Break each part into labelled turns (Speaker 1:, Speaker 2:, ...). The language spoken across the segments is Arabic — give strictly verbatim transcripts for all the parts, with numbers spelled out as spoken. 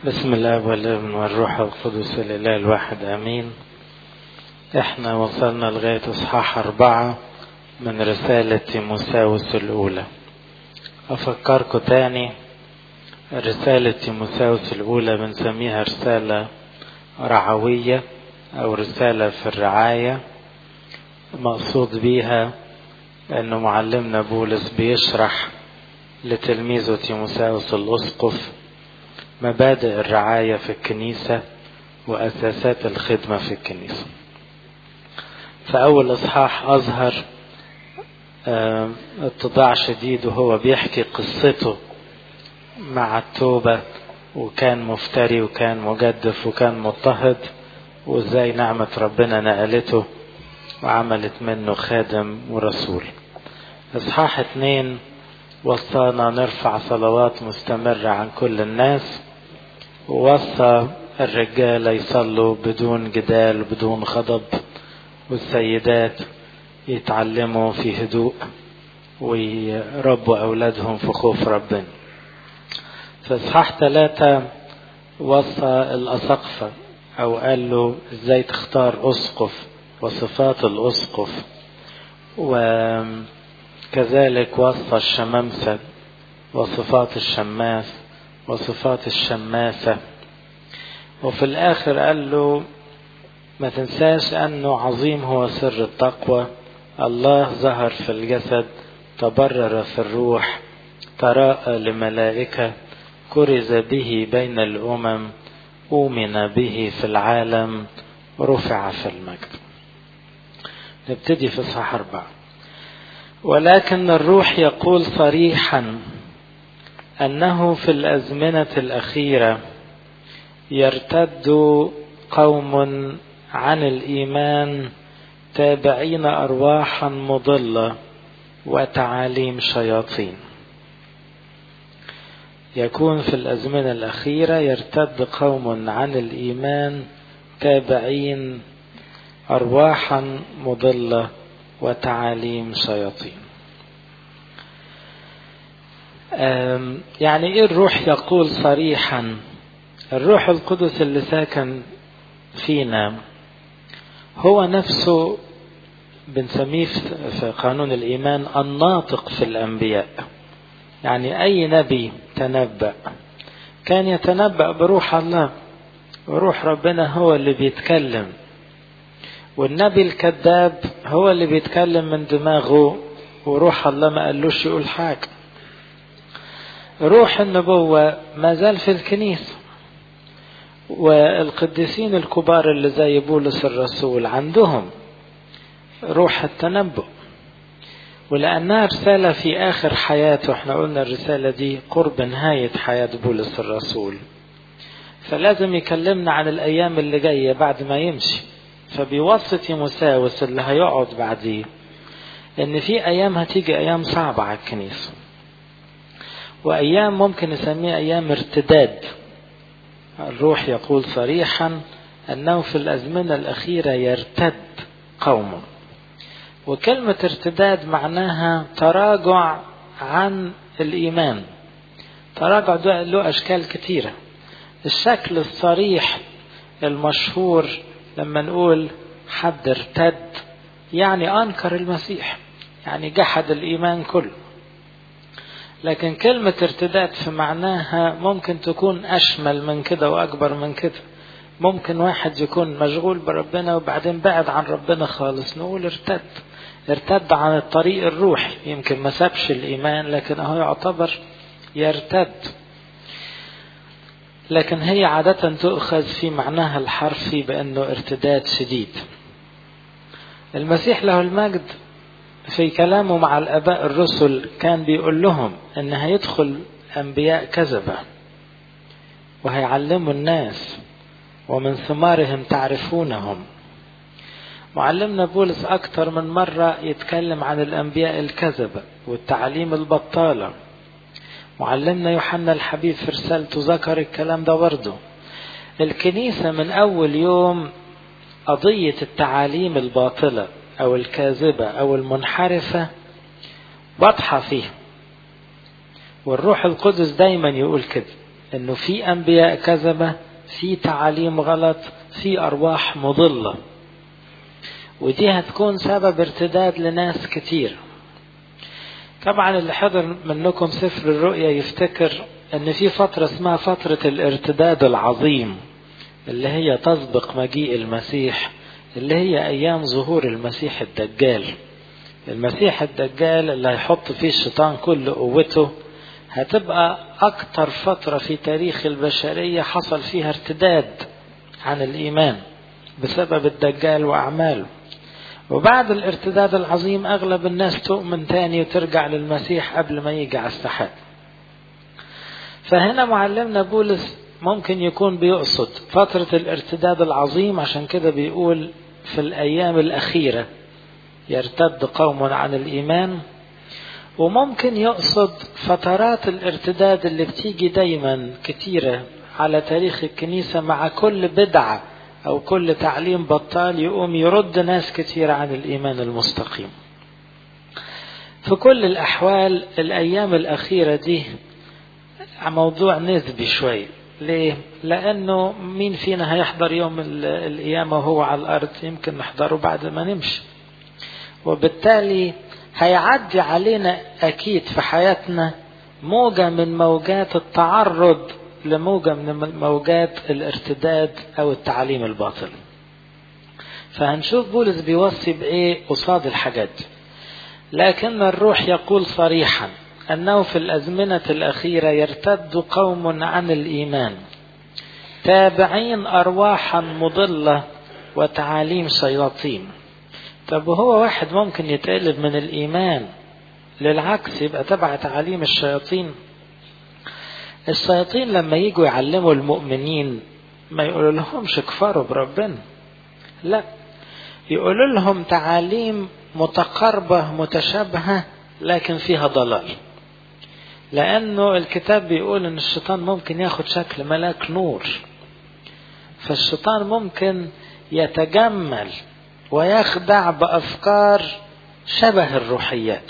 Speaker 1: بسم الله والابن والروح القدس الإله الواحد آمين. احنا وصلنا لغاية اصحاح أربعة من رسالة تيموثاوس الأولى. أفكركم تاني، رسالة تيموثاوس الأولى بنسميها رسالة رعوية أو رسالة في الرعاية. مقصود بيها أنه معلمنا بولس بيشرح لتلميذه تيموثاوس الأسقف مبادئ الرعاية في الكنيسة وأساسات الخدمة في الكنيسة. فأول إصحاح أظهر اتضاع شديد وهو بيحكي قصته مع التوبة، وكان مفتري وكان مجدف وكان مضطهد، وازاي نعمة ربنا نقلته وعملت منه خادم ورسول. إصحاح اتنين وصانا نرفع صلوات مستمرة عن كل الناس، ووصى الرجال يصلوا بدون جدال بدون غضب، والسيدات يتعلموا في هدوء ويربوا أولادهم في خوف ربنا. في إصحاح ثلاثة وصى الأساقفة أو قال له ازاي تختار أسقف وصفات الأسقف، وكذلك وصى الشمامسة وصفات الشماس وصفات الشماسة. وفي الآخر قال له ما تنساش أنه عظيم هو سر التقوى، الله ظهر في الجسد، تبرر في الروح، تراءى لملائكة، كرز به بين الأمم، أؤمن به في العالم، رفع في المجد. نبتدي في إصحاح أربعة. ولكن الروح يقول صريحا أنه في الأزمنة الأخيرة يرتد قوم عن الإيمان تابعين أرواحا مضلة وتعاليم شياطين. يكون في الأزمنة الأخيرة يرتد قوم عن الإيمان تابعين أرواحا مضلة وتعاليم شياطين. يعني إيه الروح يقول صريحا؟ الروح القدس اللي ساكن فينا هو نفسه بنسميه في قانون الإيمان الناطق في الأنبياء. يعني أي نبي تنبأ كان يتنبأ بروح الله، وروح ربنا هو اللي بيتكلم، والنبي الكذاب هو اللي بيتكلم من دماغه وروح الله ما قالوش يقول حاجة. روح النبوة ما زال في الكنيسة، والقديسين الكبار اللي زي بولس الرسول عندهم روح التنبؤ، ولأنها رسالة في آخر حياته. احنا قلنا الرسالة دي قرب نهاية حياة بولس الرسول، فلازم يكلمنا عن الأيام اللي جاية بعد ما يمشي. فبيوصي تيموثاوس اللي هيقعد بعديه إن في أيام هتيجي، أيام صعبة على الكنيسة، وأيام ممكن نسميها أيام ارتداد. الروح يقول صريحا أنه في الأزمنة الأخيرة يرتد قوم، وكلمة ارتداد معناها تراجع عن الإيمان. تراجع ده له أشكال كتيرة. الشكل الصريح المشهور لما نقول حد ارتد يعني أنكر المسيح، يعني جحد الإيمان كله. لكن كلمة ارتداد في معناها ممكن تكون أشمل من كده وأكبر من كده. ممكن واحد يكون مشغول بربنا وبعدين بعد عن ربنا خالص، نقول ارتد. ارتد عن الطريق الروحي، يمكن ما سابش الإيمان لكن هو يعتبر يرتد. لكن هي عادة تؤخذ في معناها الحرفي بأنه ارتداد شديد. المسيح له المجد في كلامه مع الآباء الرسل كان بيقول لهم ان هيدخل انبياء كذبة وهيعلموا الناس ومن ثمارهم تعرفونهم. معلمنا بولس اكتر من مرة يتكلم عن الانبياء الكذبة والتعليم البطالة. معلمنا يوحنا الحبيب في رسالته ذكر الكلام ده برضه. الكنيسة من اول يوم قضية التعاليم الباطلة او الكاذبة او المنحرفة واضحة فيها، والروح القدس دايما يقول كده انه في انبياء كذبة، في تعاليم غلط، في ارواح مضلة، ودي هتكون سبب ارتداد لناس كتير. طبعا اللي حضر منكم سفر الرؤيا يفتكر ان في فترة اسمها فترة الارتداد العظيم، اللي هي تسبق مجيء المسيح، اللي هي ايام ظهور المسيح الدجال. المسيح الدجال اللي هيحط فيه الشيطان كل قوته، هتبقى اكتر فترة في تاريخ البشرية حصل فيها ارتداد عن الايمان بسبب الدجال واعماله. وبعد الارتداد العظيم اغلب الناس تؤمن تاني وترجع للمسيح قبل ما يجي على السحاب. فهنا معلمنا بولس ممكن يكون بيقصد فترة الارتداد العظيم، عشان كده بيقول في الايام الاخيرة يرتد قوم عن الايمان. وممكن يقصد فترات الارتداد اللي بتيجي دايما كتيرة على تاريخ الكنيسة مع كل بدعة او كل تعليم بطال، يقوم يرد ناس كتير عن الايمان المستقيم. في كل الاحوال الايام الاخيرة دي موضوع نسبي شوي. ليه؟ لانه مين فينا هيحضر يوم القيامة وهو على الارض؟ يمكن نحضره بعد ما نمشي، وبالتالي هيعدي علينا اكيد في حياتنا موجة من موجات التعرض لموجة من موجات الارتداد او التعليم الباطل. فهنشوف بولس بيوصي بايه قصاد الحاجات. لكن الروح يقول صريحا انه في الازمنة الاخيرة يرتد قوم عن الايمان تابعين ارواحا مضلة وتعاليم شياطين. طب وهو واحد ممكن يتقلب من الايمان للعكس يبقى تبع تعاليم الشياطين؟ الشياطين لما يجوا يعلموا المؤمنين ما يقولوا لهمش كفروا بربنا، لا، يقولوا لهم تعاليم متقاربة متشابهة لكن فيها ضلال. لأنه الكتاب بيقول أن الشيطان ممكن ياخد شكل ملاك نور، فالشيطان ممكن يتجمل ويخدع بأفكار شبه الروحيات،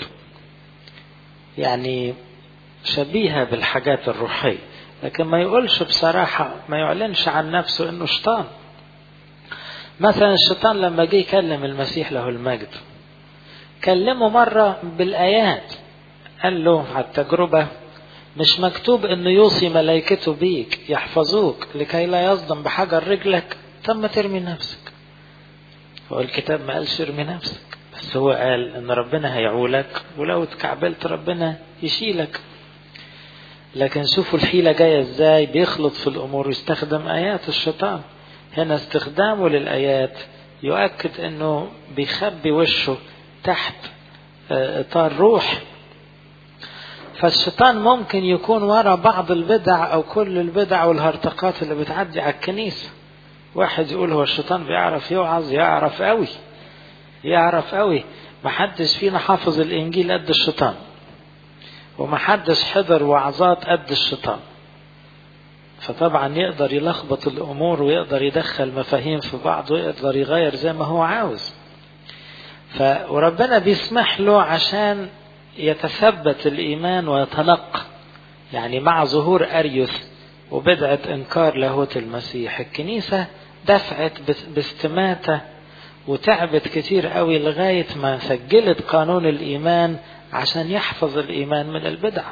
Speaker 1: يعني شبيهة بالحاجات الروحية، لكن ما يقولش بصراحة، ما يعلنش عن نفسه أنه شيطان. مثلا الشيطان لما جه يكلم المسيح له المجد، كلمه مرة بالآيات، قال له على التجربة مش مكتوب أنه يوصي ملائكته بيك يحفظوك لكي لا يصدم بحجر رجلك؟ طب ما ترمي نفسك. هو الكتاب ما قالش ارمي نفسك، بس هو قال ان ربنا هيعولك ولو اتكعبلت ربنا يشيلك. لكن شوفوا الحيلة جاية ازاي، بيخلط في الامور ويستخدم ايات الشيطان. هنا استخدامه للايات يؤكد انه بيخبي وشه تحت اطار روح. فالشيطان ممكن يكون وراء بعض البدع او كل البدع والهرطقات اللي بتعدي على الكنيسة. واحد يقول هو الشيطان بيعرف يوعظ؟ يعرف قوي، يعرف قوي. محدش فينا حافظ الانجيل قد الشيطان، ومحدش حضر وعظات قد الشيطان. فطبعا يقدر يلخبط الامور ويقدر يدخل مفاهيم في بعض ويقدر يغير زي ما هو عاوز. ف وربنا بيسمح له عشان يتثبت الايمان ويتنقى. يعني مع ظهور اريوس وبدعة انكار لاهوت المسيح، الكنيسة دفعت باستماتة وتعبت كتير قوي لغاية ما سجلت قانون الإيمان عشان يحفظ الإيمان من البدع.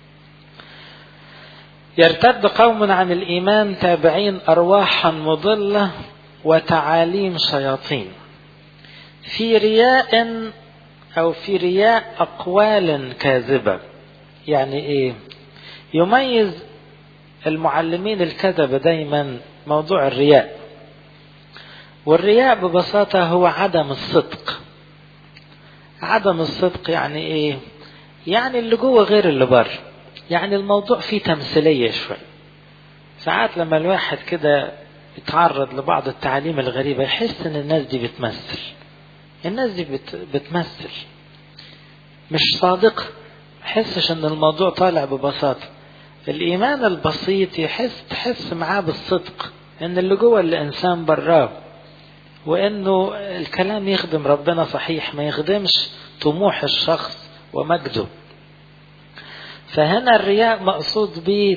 Speaker 1: يرتد قوم عن الإيمان تابعين أرواحا مضلة وتعاليم شياطين في رياء أو في رياء أقوال كاذبة. يعني إيه؟ يميز المعلمين الكذبة دايما موضوع الرياء. والرياء ببساطة هو عدم الصدق. عدم الصدق يعني ايه؟ يعني اللي جوه غير اللي بره. يعني الموضوع فيه تمثيلية شوي. ساعات لما الواحد كده يتعرض لبعض التعاليم الغريبة يحس ان الناس دي بتمثل. الناس دي بت... بتمثل مش صادق. يحسش ان الموضوع طالع ببساطة. الإيمان البسيط يحس تحس معاه بالصدق إن اللي جوه الإنسان براه، وإنه الكلام يخدم ربنا صحيح، ما يخدمش طموح الشخص ومجده. فهنا الرياء مقصود به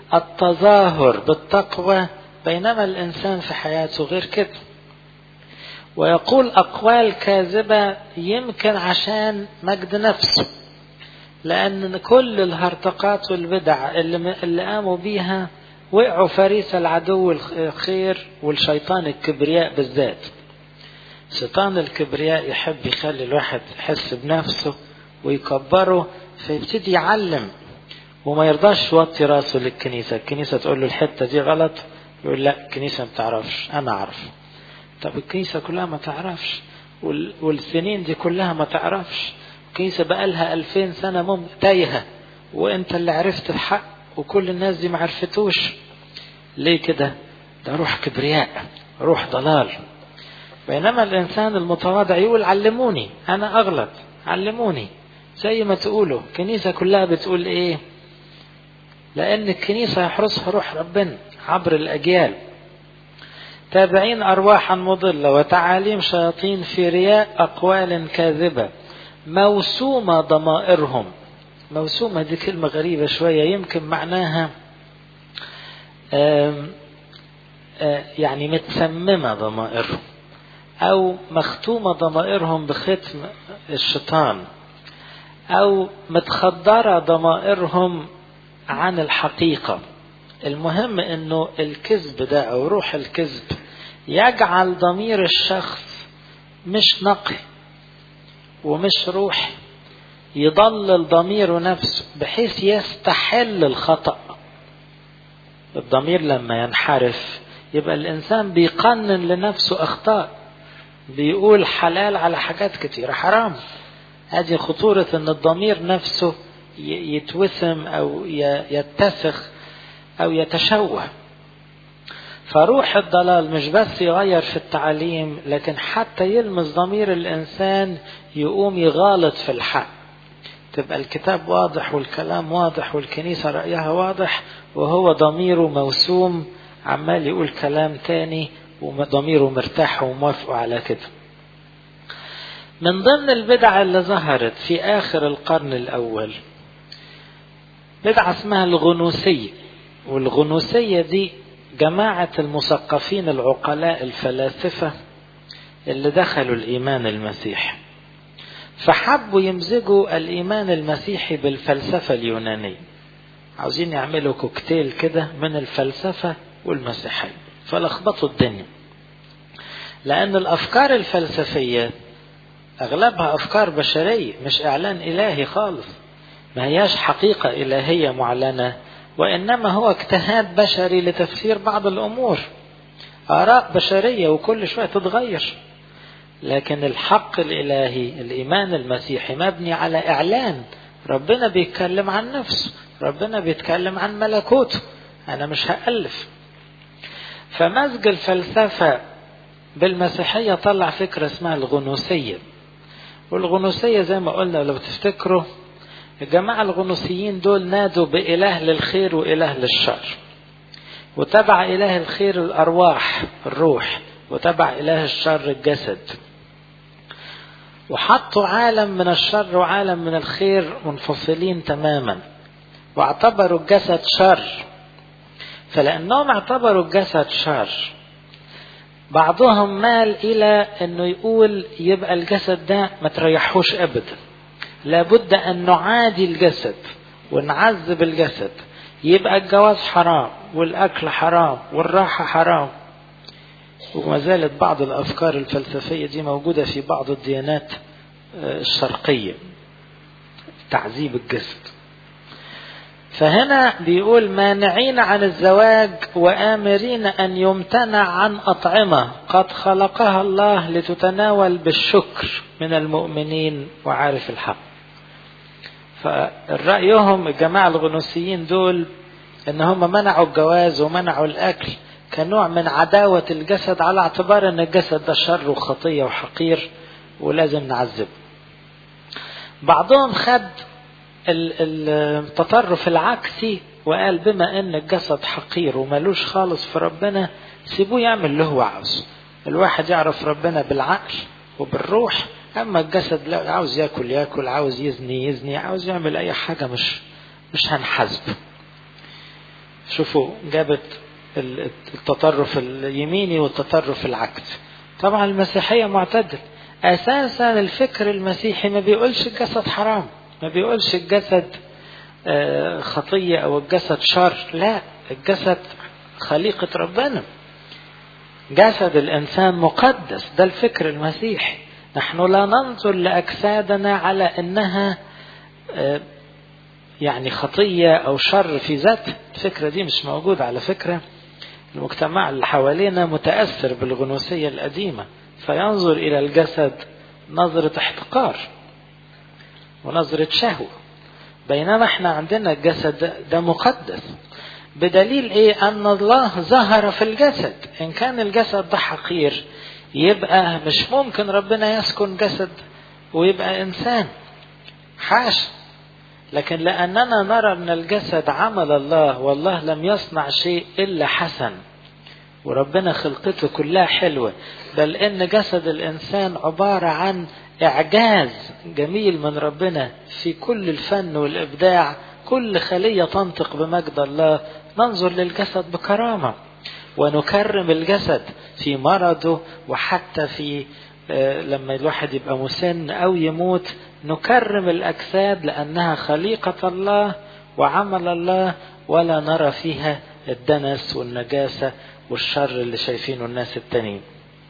Speaker 1: التظاهر بالتقوى، بينما الإنسان في حياته غير كده. ويقول أقوال كاذبة يمكن عشان مجد نفسه، لأن كل الهرطقات والبدع اللي, اللي قاموا بيها وقعوا فريس العدو الخير والشيطان الكبرياء بالذات. شيطان الكبرياء يحب يخلي الواحد يحس بنفسه ويكبره، فيبتدي يعلم وما يرضاش يوطي راسه للكنيسة. الكنيسة تقول له الحتة دي غلط، يقول لا الكنيسة ما تعرفش، أنا أعرف. طب الكنيسة كلها ما تعرفش، والسنين دي كلها ما تعرفش، الكنيسة بقالها ألفين سنة تايهة، وانت اللي عرفت الحق وكل الناس دي ما عرفتوش. ليه كده؟ ده روح كبرياء، روح ضلال. بينما الإنسان المتواضع يقول علموني، أنا أغلط، علموني زي ما تقولوا. الكنيسة كلها بتقول إيه؟ لأن الكنيسة يحرسها روح ربنا عبر الأجيال. تابعين أرواحا مضلة وتعاليم شياطين في رياء أقوال كاذبة موسومة ضمائرهم. موسومة دي كلمة غريبة شوية، يمكن معناها آم آم يعني متسممة ضمائرهم، أو مختومة ضمائرهم بختم الشيطان، أو متخدرة ضمائرهم عن الحقيقة. المهم أنه الكذب ده أو روح الكذب يجعل ضمير الشخص مش نقي ومش روح، يضلل ضميره نفسه بحيث يستحل الخطأ. الضمير لما ينحرف يبقى الإنسان بيقنن لنفسه أخطاء، بيقول حلال على حاجات كتيرة حرام. هذه خطورة أن الضمير نفسه يتوسم أو يتسخ أو يتشوه. فروح الضلال مش بس يغير في التعليم، لكن حتى يلمس ضمير الإنسان يقوم يغالط في الحق. تبقى الكتاب واضح والكلام واضح والكنيسة رأيها واضح، وهو ضميره موسوم عمال يقول كلام تاني وضميره مرتاح وموافق على كده. من ضمن البدع اللي ظهرت في آخر القرن الأول بدعة اسمها الغنوسية. والغنوسية دي جماعة المثقفين العقلاء الفلاسفة اللي دخلوا الإيمان المسيحي، فحبوا يمزجوا الإيمان المسيحي بالفلسفة اليونانية. عاوزين يعملوا كوكتيل كده من الفلسفة والمسيحية، فلخبطوا الدنيا. لأن الأفكار الفلسفية أغلبها أفكار بشرية، مش إعلان إلهي خالص، ما هياش حقيقة إلهية معلنة، وإنما هو اجتهاد بشري لتفسير بعض الأمور، آراء بشرية وكل شوية تتغير. لكن الحق الإلهي الإيمان المسيحي مبني على إعلان. ربنا بيتكلم عن نفسه، ربنا بيتكلم عن ملكوته، أنا مش هألف. فمزج الفلسفة بالمسيحية طلع فكرة اسمها الغنوسية. والغنوسية زي ما قلنا لو تفتكروا، الجماعة الغنوسيين دول نادوا بإله للخير وإله للشر، وتبع إله الخير الأرواح الروح، وتبع إله الشر الجسد، وحطوا عالم من الشر وعالم من الخير منفصلين تماما، واعتبروا الجسد شر. فلأنهم اعتبروا الجسد شر، بعضهم مال إلى أنه يقول يبقى الجسد ده ما تريحوش أبدا، لابد أن نعادي الجسد ونعذب الجسد، يبقى الجواز حرام والأكل حرام والراحة حرام. وما زالت بعض الأفكار الفلسفية دي موجودة في بعض الديانات الشرقية، تعذيب الجسد. فهنا بيقول مانعين عن الزواج وآمرين أن يمتنع عن أطعمة قد خلقها الله لتتناول بالشكر من المؤمنين وعارف الحق. فرأيهم الجماعة الغنوسيين دول ان هم منعوا الجواز ومنعوا الأكل كنوع من عداوة الجسد، على اعتبار ان الجسد ده شر وخطية وحقير ولازم نعذبه. بعضهم خد التطرف العكسي وقال بما ان الجسد حقير وملوش خالص في ربنا، سيبوه يعمل اللي هو عاوزه. الواحد يعرف ربنا بالعقل وبالروح، اما الجسد لا، عاوز ياكل ياكل، عاوز يزني يزني، عاوز يعمل اي حاجة مش مش هنحاسبه. شوفوا جابت التطرف اليميني والتطرف العكسي. طبعا المسيحية معتدل. أساسا الفكر المسيحي ما بيقولش الجسد حرام، ما بيقولش الجسد خطية أو الجسد شر، لا، الجسد خليقة ربنا، جسد الإنسان مقدس. ده الفكر المسيحي. نحن لا ننظر لأجسادنا على أنها يعني خطية أو شر في ذات. الفكرة دي مش موجودة على فكرة. المجتمع اللي حوالينا متأثر بالغنوصية القديمة، فينظر إلى الجسد نظرة احتقار ونظرة شهوة، بينما احنا عندنا الجسد ده مقدس. بدليل ايه؟ ان الله ظهر في الجسد. ان كان الجسد ده حقير يبقى مش ممكن ربنا يسكن جسد ويبقى انسان، حاش. لكن لاننا نرى ان الجسد عمل الله، والله لم يصنع شيء الا حسن، وربنا خلقته كلها حلوة، بل ان جسد الانسان عبارة عن اعجاز جميل من ربنا في كل الفن والابداع، كل خلية تنطق بمجد الله. ننظر للجسد بكرامة ونكرم الجسد في مرضه، وحتى في لما الواحد يبقى مسن أو يموت نكرم الأجساد لأنها خليقة الله وعمل الله، ولا نرى فيها الدنس والنجاسة والشر اللي شايفينه الناس التانيين.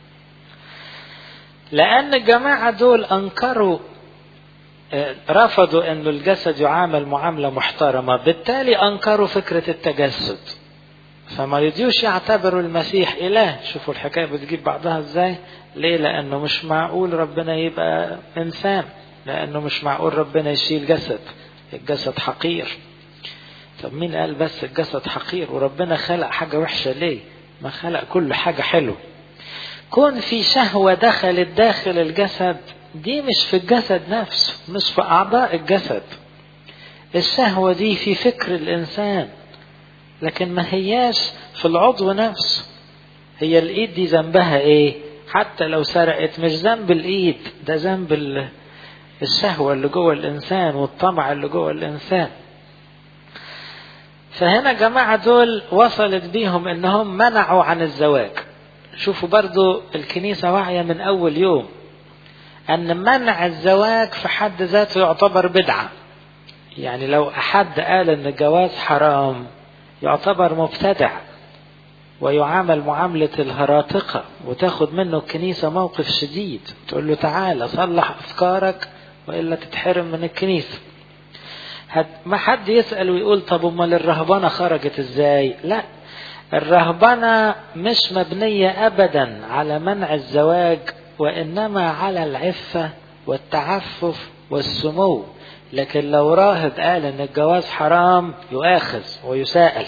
Speaker 1: لأن الجماعة دول أنكروا، رفضوا أن الجسد يعامل معاملة محترمة، بالتالي أنكروا فكرة التجسد، فما يديوش يعتبروا المسيح إله. شوفوا الحكاية بتجيب بعضها إزاي. ليه؟ لأنه مش معقول ربنا يبقى إنسان، لأنه مش معقول ربنا يشيل جسد، الجسد حقير. طب مين قال بس الجسد حقير؟ وربنا خلق حاجة وحشة ليه؟ ما خلق كل حاجة حلو. كون في شهوة دخلت داخل الجسد، دي مش في الجسد نفسه، مش في أعضاء الجسد. الشهوة دي في فكر الإنسان، لكن ما هياش في العضو نفسه. هي الإيد دي ذنبها إيه؟ حتى لو سرقت مش ذنب الإيد، ده ذنب الشهوة اللي جوه الإنسان والطمع اللي جوه الإنسان. فهنا جماعة دول وصلت بيهم إنهم منعوا عن الزواج. شوفوا برضو الكنيسة واعية من أول يوم أن منع الزواج في حد ذاته يعتبر بدعة. يعني لو أحد قال أن الجواز حرام يعتبر مبتدع ويعامل معاملة الهراطقة، وتاخد منه الكنيسة موقف شديد، تقول له تعالى صلح أفكارك وإلا تتحرم من الكنيسة. ما حد يسأل ويقول طب امال الرهبنة خرجت ازاي؟ لا، الرهبنة مش مبنية أبدا على منع الزواج، وإنما على العفة والتعفف والسمو. لكن لو راهب قال ان الجواز حرام يؤاخذ ويسائل.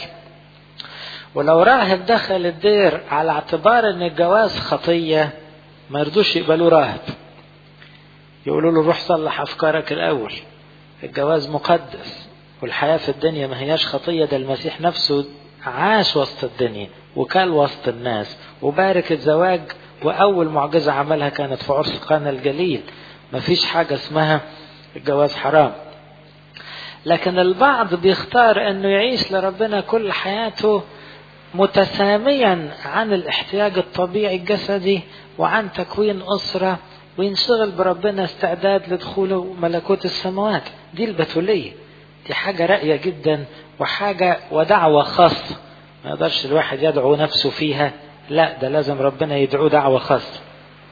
Speaker 1: ولو راهب دخل الدير على اعتبار ان الجواز خطية ما يرضوش يقبلوا راهب، يقولوا له روح صلح افكارك الاول، الجواز مقدس والحياة في الدنيا ما هياش خطية. ده المسيح نفسه عاش وسط الدنيا وكان وسط الناس وبارك الزواج، واول معجزة عملها كانت في عرس قانا الجليل. ما فيش حاجة اسمها الجواز حرام. لكن البعض بيختار انه يعيش لربنا كل حياته متساميا عن الاحتياج الطبيعي الجسدي وعن تكوين أسرة، وينشغل بربنا استعداد لدخوله ملكوت السماوات. دي البتولية، دي حاجة رأية جدا وحاجة ودعوة خاصة، ما يقدرش الواحد يدعو نفسه فيها، لا ده لازم ربنا يدعو دعوة خاصة.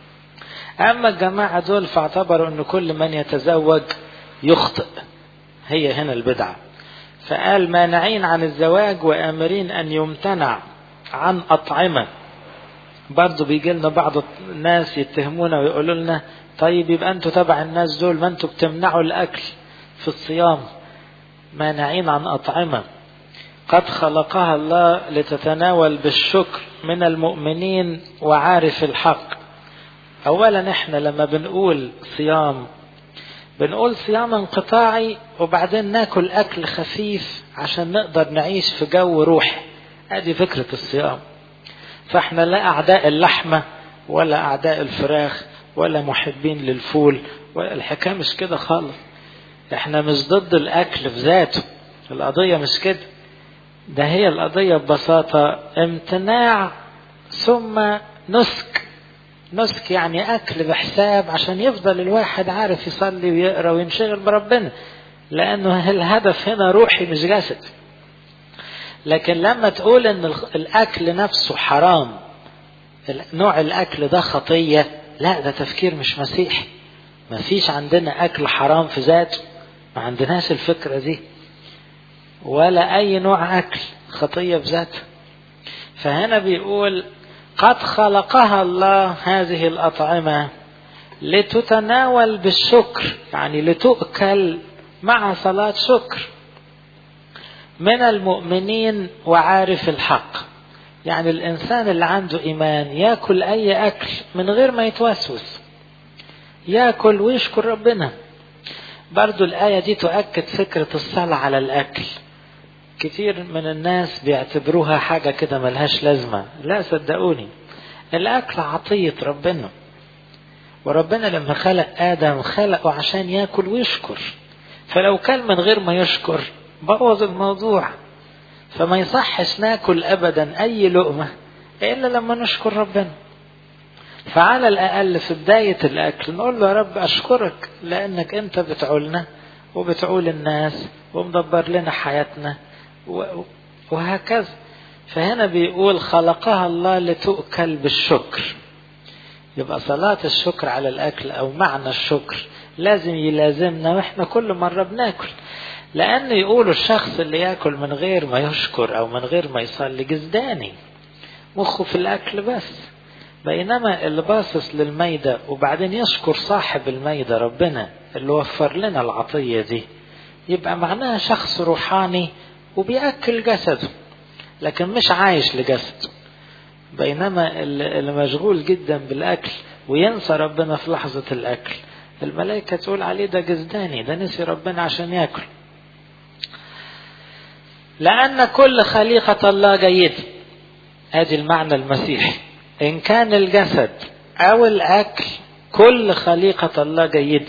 Speaker 1: أما الجماعة دول فاعتبروا أن كل من يتزوج يخطئ، هي هنا البدعة. فقال مانعين عن الزواج وآمرين أن يمتنع عن أطعمة. برضو بيجي لنا بعض الناس يتهمونا ويقولوا لنا طيب يبقى أنتوا تبع الناس دول، ما أنتوا بتمنعوا الأكل في الصيام. مانعين عن أطعمة قد خلقها الله لتتناول بالشكر من المؤمنين وعارف الحق. أولا احنا لما بنقول صيام بنقول صيام انقطاعي، وبعدين ناكل أكل خفيف عشان نقدر نعيش في جو روحي. هذه فكرة الصيام. فاحنا لا أعداء اللحمة ولا أعداء الفراخ ولا محبين للفول، والحكاية مش كده خالص. احنا مش ضد الأكل في ذاته، القضية مش كده. ده هي القضية ببساطة امتناع ثم نسك. نسك يعني أكل بحساب عشان يفضل الواحد عارف يصلي ويقرأ وينشغل بربنا، لأنه الهدف هنا روحي مش جسد. لكن لما تقول ان الأكل نفسه حرام، نوع الأكل ده خطية، لا ده تفكير مش مسيحي. ما فيش عندنا أكل حرام في ذاته، ما عندناش الفكرة دي، ولا أي نوع أكل خطية بذاته. فهنا بيقول قد خلقها الله هذه الأطعمة لتتناول بالشكر، يعني لتؤكل مع صلاة شكر من المؤمنين وعارف الحق. يعني الإنسان اللي عنده إيمان يأكل أي أكل من غير ما يتوسوس، يأكل ويشكر ربنا. برضو الآية دي تؤكد فكرة الصلاة على الأكل. كتير من الناس بيعتبروها حاجة كده ملهاش لازمة. لا صدقوني، الأكل عطية ربنا، وربنا لما خلق آدم خلقه عشان يأكل ويشكر، فلو كان من غير ما يشكر بوظ الموضوع. فما يصحش ناكل أبدا أي لقمة إلا لما نشكر ربنا. فعلى الأقل في بداية الأكل نقول له يا رب أشكرك لأنك أنت بتعولنا وبتعول الناس ومدبر لنا حياتنا وهكذا. فهنا بيقول خلقها الله لتؤكل بالشكر. يبقى صلاة الشكر على الأكل أو معنى الشكر لازم يلازمنا وإحنا كل مرة بناكل. لأن يقولوا الشخص اللي يأكل من غير ما يشكر أو من غير ما يصلي جزداني، مخه في الأكل بس. بينما اللي باصص للميدة وبعدين يشكر صاحب الميدة ربنا اللي وفر لنا العطية دي، يبقى معناها شخص روحاني وبيأكل جسده لكن مش عايش لجسده. بينما اللي مشغول جدا بالأكل وينسى ربنا في لحظة الأكل، الملائكة تقول عليه ده جزداني، ده نسي ربنا عشان يأكل. لأن كل خليقة الله جيد، هذه المعنى المسيحي. إن كان الجسد أو الأكل، كل خليقة الله جيد.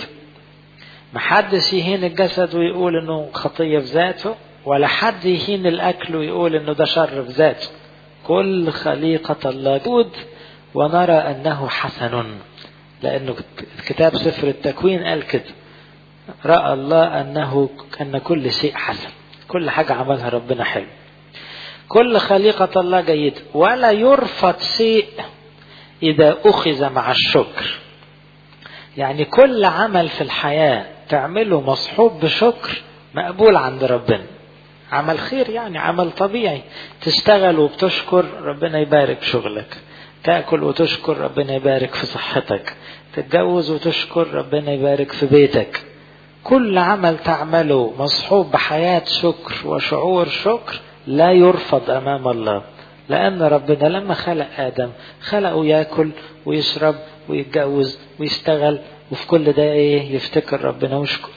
Speaker 1: محدش يهين الجسد ويقول إنه خطية في ذاته، ولا حد يهين الأكل ويقول إنه ده شر في ذاته. كل خليقة الله جود ونرى أنه حسن، لأنه كتاب سفر التكوين قال كده، رأى الله أنه أن كل شيء حسن، كل حاجة عملها ربنا حلو. كل خليقة الله جيد، ولا يرفض شيء إذا أخذ مع الشكر. يعني كل عمل في الحياة تعمله مصحوب بشكر مقبول عند ربنا. عمل خير يعني عمل طبيعي، تشتغل وبتشكر ربنا يبارك شغلك، تأكل وتشكر ربنا يبارك في صحتك، تتجوز وتشكر ربنا يبارك في بيتك. كل عمل تعمله مصحوب بحياة شكر وشعور شكر لا يرفض أمام الله. لأن ربنا لما خلق آدم خلقه يأكل ويشرب ويتجوز ويشتغل، وفي كل ده إيه؟ يفتكر ربنا ويشكر.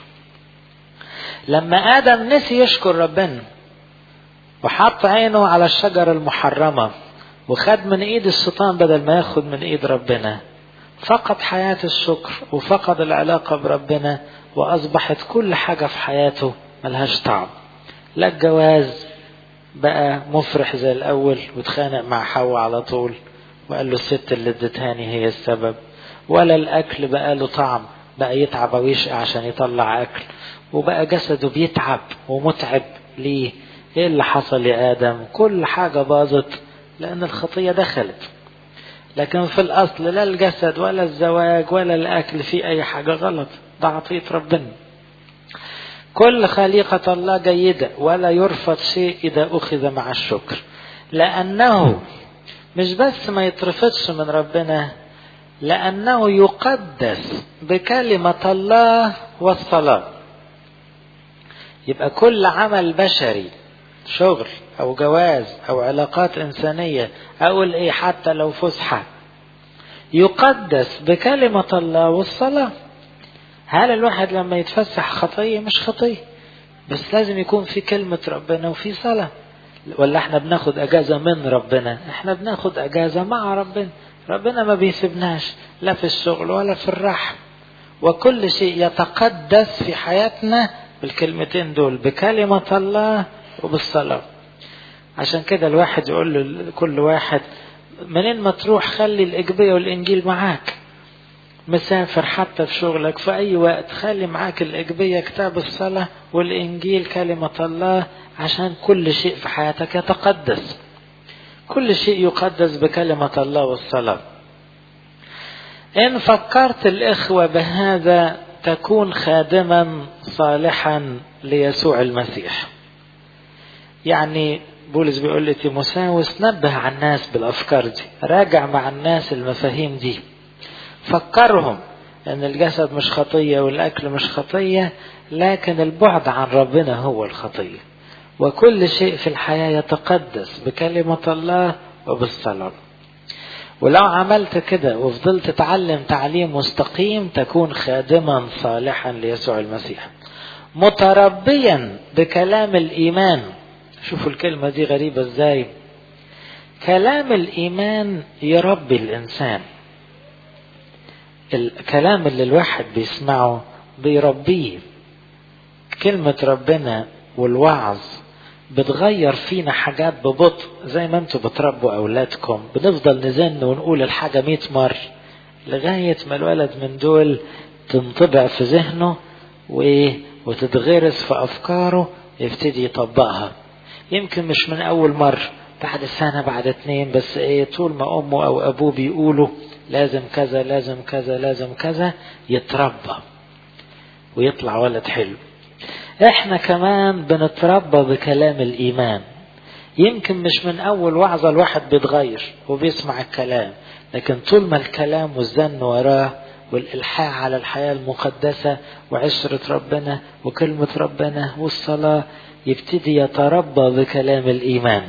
Speaker 1: لما آدم نسي يشكر ربنا وحط عينه على الشجرة المحرمة وخد من إيد الشيطان بدل ما ياخد من إيد ربنا، فقد حياة الشكر وفقد العلاقة بربنا، وأصبحت كل حاجة في حياته ملهاش طعم. لا الجواز بقى مفرح زي الأول وتخانق مع حواء على طول وقال له الست اللي ادتهاني هي السبب، ولا الأكل بقى له طعم، بقى يتعب ويشقى عشان يطلع أكل، وبقى جسده بيتعب ومتعب. ليه؟ ايه اللي حصل يا آدم؟ كل حاجة باظت لأن الخطية دخلت. لكن في الأصل لا الجسد ولا الزواج ولا الأكل في أي حاجة غلط، ده عطية ربنا. كل خليقة الله جيدة ولا يرفض شيء إذا أخذ مع الشكر، لأنه مش بس ما يترفضش من ربنا، لأنه يقدس بكلمة الله والصلاة. يبقى كل عمل بشري، شغل أو جواز أو علاقات إنسانية أو الإيه حتى لو فسحة، يقدس بكلمة الله والصلاة. هل الواحد لما يتفسح خطية؟ مش خطية، بس لازم يكون في كلمة ربنا وفي صلاة. ولا احنا بناخد اجازة من ربنا؟ احنا بناخد اجازة مع ربنا. ربنا ما بيسيبناش لا في الشغل ولا في الراحة، وكل شيء يتقدس في حياتنا بالكلمتين دول، بكلمة الله وبالصلاة. عشان كده الواحد يقول له كل واحد منين ما تروح خلي الإجبية والإنجيل معاك، مسافر حتى في شغلك في أي وقت خلي معاك الإجبية كتاب الصلاة والإنجيل كلمة الله، عشان كل شيء في حياتك يتقدس، كل شيء يقدس بكلمة الله والصلاة. إن فكرت الإخوة بهذا تكون خادما صالحا ليسوع المسيح. يعني بولس بيقول لي تيموثاوس نبه على الناس بالأفكار دي، راجع مع الناس المفاهيم دي، فكرهم أن الجسد مش خطية والأكل مش خطية، لكن البعد عن ربنا هو الخطية، وكل شيء في الحياة يتقدس بكلمة الله وبالصلاة. ولو عملت كده وفضلت تتعلم تعليم مستقيم تكون خادما صالحا ليسوع المسيح، متربيا بكلام الإيمان. شوفوا الكلمة دي غريبة ازاي، كلام الإيمان يربي الإنسان، الكلام اللي الواحد بيسمعه بيربيه. كلمة ربنا والوعظ بتغير فينا حاجات ببطء، زي ما انتوا بتربوا أولادكم بنفضل نزن ونقول الحاجة مئة مرة لغاية ما الولد من دول تنطبع في ذهنه وإيه وتتغرس في أفكاره، يبتدي يطبقها. يمكن مش من أول مرة، بعد سنة بعد اتنين، بس إيه طول ما أمه أو أبوه بيقولوا لازم كذا لازم كذا لازم كذا يتربى ويطلع ولد حلو. احنا كمان بنتربى بكلام الإيمان. يمكن مش من أول وعظة الواحد بيتغير وبيسمع الكلام، لكن طول ما الكلام والزن وراه والإلحاح على الحياة المقدسة وعشرة ربنا وكلمة ربنا والصلاة يبتدي يتربى بكلام الإيمان.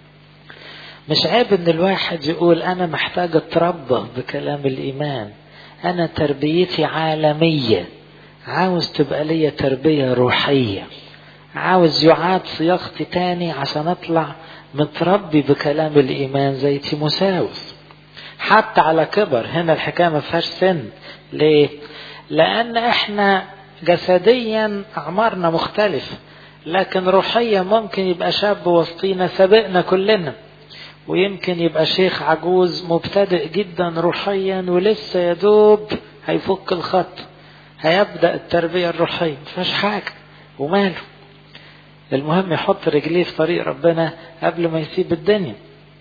Speaker 1: مش عيب ان الواحد يقول انا محتاج اتربى بكلام الإيمان، انا تربيتي عالمية، عاوز تبقى لي تربية روحية، عاوز يعاد صياغتي تاني عشان اطلع متربي بكلام الإيمان زي تيموثاوس حتى على كبر. هنا الحكاية ما فيهاش سن. ليه؟ لأن احنا جسديا أعمارنا مختلفة، لكن روحيا ممكن يبقى شاب وسطينا سابقنا كلنا، ويمكن يبقى شيخ عجوز مبتدئ جدا روحيا ولسه يدوب هيفك الخط، هيبدأ التربية الروحية، مفيهاش حاجة وماله. المهم يحط رجليه في طريق ربنا قبل ما يسيب الدنيا.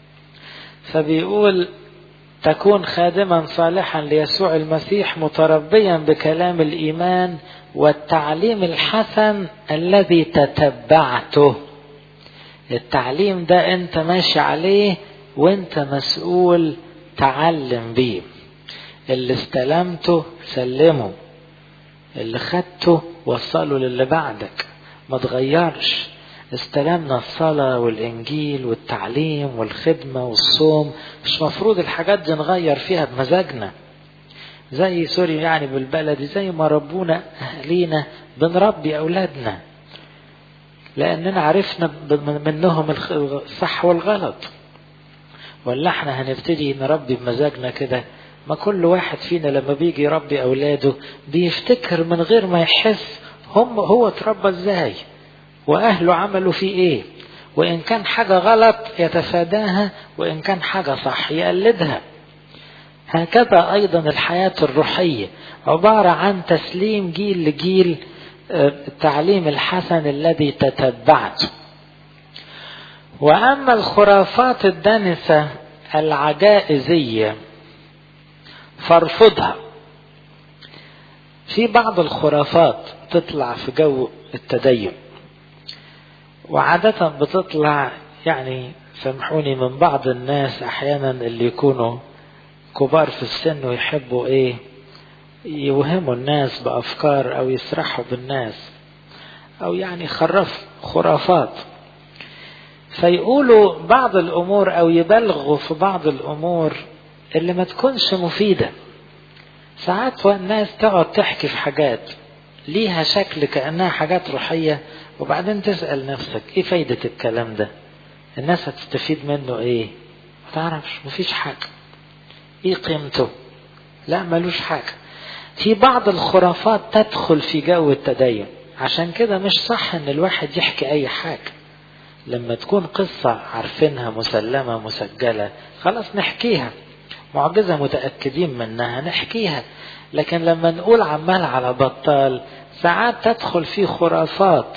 Speaker 1: فبيقول تكون خادما صالحا ليسوع المسيح متربيا بكلام الإيمان والتعليم الحسن الذي تتبعته. التعليم ده انت ماشي عليه وانت مسؤول تعلم بيه، اللي استلمته سلمه، اللي خدته وصله للي بعدك، ما تغيرش. استلمنا الصلاة والإنجيل والتعليم والخدمة والصوم، مش مفروض الحاجات دي نغير فيها بمزاجنا، زي سوري يعني بالبلدي زي ما ربونا أهلينا بنربي أولادنا، لأننا عرفنا منهم الصح والغلط. ولا احنا هنبتدي نربي بمزاجنا كده؟ ما كل واحد فينا لما بيجي يربي أولاده بيفتكر من غير ما يحس هم هو تربى ازاي وأهله عملوا فيه ايه، وإن كان حاجة غلط يتفاداها وإن كان حاجة صح يقلدها. هكذا أيضا الحياة الروحية عبارة عن تسليم جيل لجيل التعليم الحسن الذي تتبعته. وأما الخرافات الدنسة العجائزية فارفضها. في بعض الخرافات تطلع في جو التدين، وعادة بتطلع يعني سامحوني من بعض الناس أحيانا اللي يكونوا كبار في السن ويحبوا ايه يوهموا الناس بأفكار أو يسرحوا بالناس أو يعني خرف خرافات، فيقولوا بعض الأمور أو يبلغوا في بعض الأمور اللي ما تكونش مفيدة. ساعات الناس تقعد تحكي في حاجات ليها شكل كأنها حاجات روحية، وبعدين تسأل نفسك ايه فايدة الكلام ده؟ الناس هتستفيد منه ايه؟ ما تعرفش، مفيش حاجة. ايه قيمته؟ لا ملوش حاجة. في بعض الخرافات تدخل في جو التدين، عشان كده مش صح ان الواحد يحكي اي حاجة، لما تكون قصة عارفينها مسلمة مسجلة خلاص نحكيها، معجزة متأكدين منها نحكيها. لكن لما نقول عمال على بطال ساعات تدخل فيه خرافات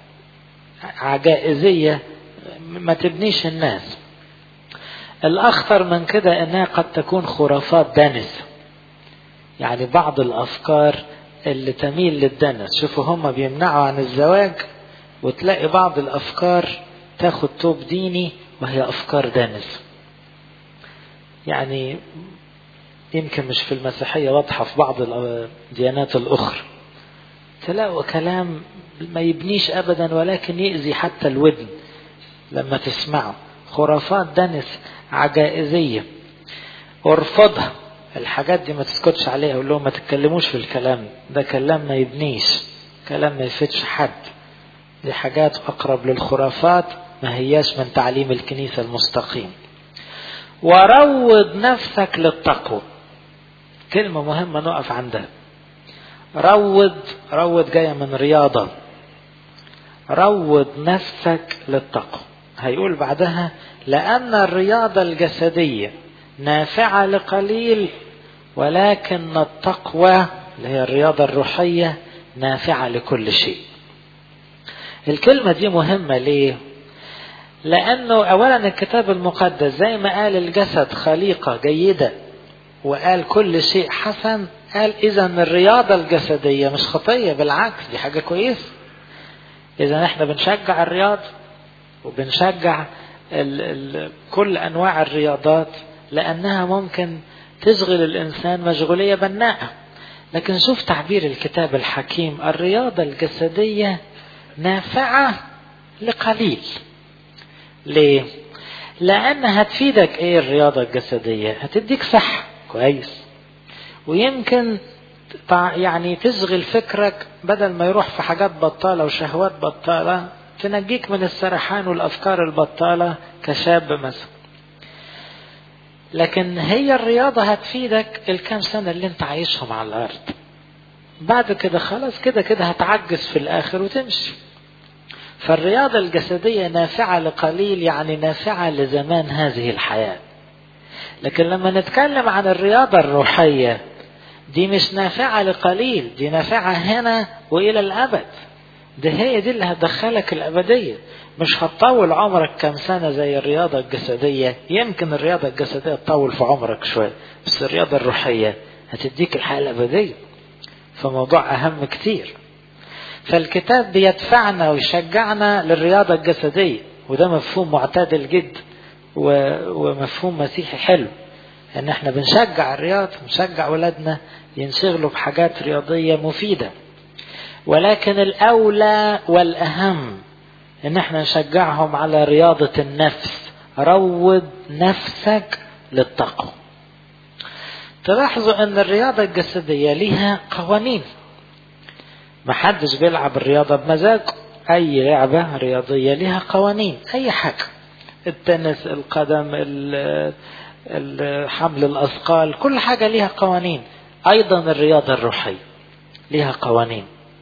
Speaker 1: عجائزية ما تبنيش الناس. الأخطر من كده أنها قد تكون خرافات دنس، يعني بعض الأفكار اللي تميل للدنس. شوفوا هم بيمنعوا عن الزواج وتلاقي بعض الأفكار تاخد توب ديني وهي أفكار دنس. يعني يمكن مش في المسيحية واضحة، في بعض الديانات الأخرى تلاقوا كلام ما يبنيش أبدا ولكن يؤذي حتى الودن لما تسمعه. خرافات دنس عجائزية ارفضها. الحاجات دي ما تسكتش عليها، اقول لهم ما تتكلموش في الكلام ده، كلام ما يبنيش، كلام ما يفيدش حد. دي حاجات أقرب للخرافات، ما هياش من تعليم الكنيسة المستقيم. وروض نفسك للتقوى، كلمة مهمة نقف عندها. روض، روض جاية من رياضة. روض نفسك للتقوى. هيقول بعدها لأن الرياضة الجسدية نافعة لقليل ولكن التقوى اللي هي الرياضة الروحية نافعة لكل شيء. الكلمة دي مهمة ليه؟ لأنه أولا الكتاب المقدس زي ما قال الجسد خليقة جيدة وقال كل شيء حسن، قال إذا الرياضة الجسدية مش خطية، بالعكس دي حاجة كويسة. إذا احنا بنشجع الرياضة وبنشجع ال ال كل أنواع الرياضات لأنها ممكن تشغل الإنسان مشغولية بناءة. لكن شوف تعبير الكتاب الحكيم، الرياضة الجسدية نافعة لقليل. ليه؟ لأنها هتفيدك ايه الرياضة الجسدية؟ هتديك صحة كويس، ويمكن يعني تشغل فكرك بدل ما يروح في حاجات بطالة وشهوات بطالة، تنجيك من السرحان والأفكار البطالة كشاب مثلا. لكن هي الرياضة هتفيدك الكام سنة اللي انت عايشهم على الأرض، بعد كده خلاص كده كده هتعجز في الآخر وتمشي. فالرياضة الجسدية نافعة لقليل، يعني نافعة لزمان هذه الحياة. لكن لما نتكلم عن الرياضة الروحية دي مش نافعة لقليل، دي نافعة هنا وإلى الأبد. ده هي دي اللي هتدخلك الأبدية، مش هتطول عمرك كم سنة زي الرياضة الجسدية. يمكن الرياضة الجسدية تطول في عمرك شوية، بس الرياضة الروحية هتديك الحياة الأبدية، فموضوع أهم كتير. فالكتاب بيدفعنا ويشجعنا للرياضة الجسدية، وده مفهوم معتدل جدا ومفهوم مسيحي حلو، ان احنا بنشجع الرياضة، بنشجع ولادنا ينشغلوا بحاجات رياضية مفيدة. ولكن الأولى والأهم ان احنا نشجعهم على رياضة النفس. روض نفسك للتقوى. تلاحظوا ان الرياضة الجسدية ليها قوانين، محدش بيلعب الرياضة بمزاجه. اي لعبة رياضية ليها قوانين، اي حاجة، التنس، القدم، حمل الأثقال، كل حاجة ليها قوانين. أيضا الرياضة الروحية ليها قوانين.